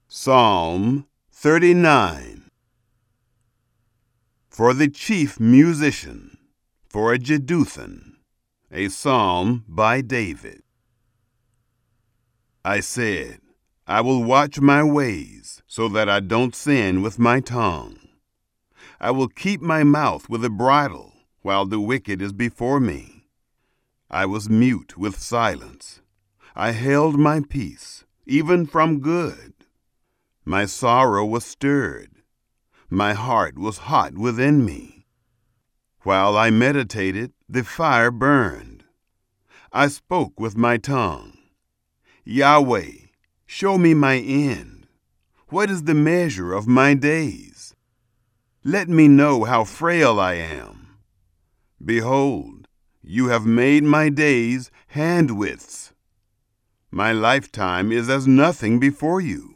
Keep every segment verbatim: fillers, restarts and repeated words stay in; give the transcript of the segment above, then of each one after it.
Psalm thirty-nine. For the chief musician, for a Jeduthun, a psalm by David. I said, I will watch my ways, so that I don't sin with my tongue. I will keep my mouth with a bridle, while the wicked is before me. I was mute with silence. I held my peace, even from good. My sorrow was stirred. My heart was hot within me. While I meditated, the fire burned. I spoke with my tongue. Yahweh, show me my end. What is the measure of my days? Let me know how frail I am. Behold, you have made my days handwidths. My lifetime is as nothing before you.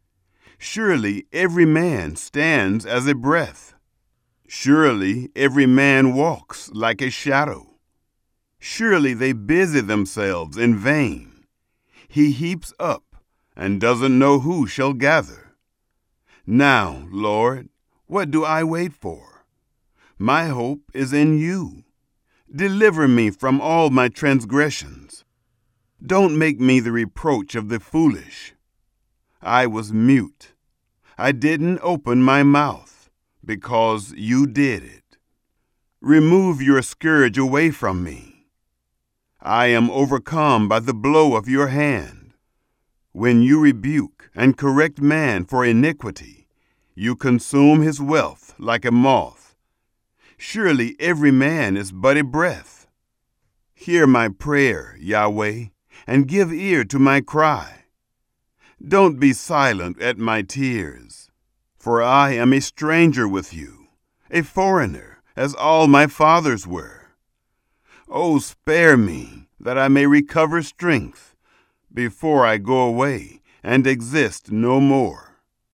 Surely every man stands as a breath. Surely every man walks like a shadow. Surely they busy themselves in vain. He heaps up and doesn't know who shall gather. Now, Lord, what do I wait for? My hope is in you. Deliver me from all my transgressions. Don't make me the reproach of the foolish. I was mute. I didn't open my mouth, because you did it. Remove your scourge away from me. I am overcome by the blow of your hand. When you rebuke and correct man for iniquity, you consume his wealth like a moth. Surely every man is but a breath. Hear my prayer, Yahweh, and give ear to my cry. Don't be silent at my tears, for I am a stranger with you, a foreigner, as all my fathers were. Oh, spare me, that I may recover strength, before I go away and exist no more.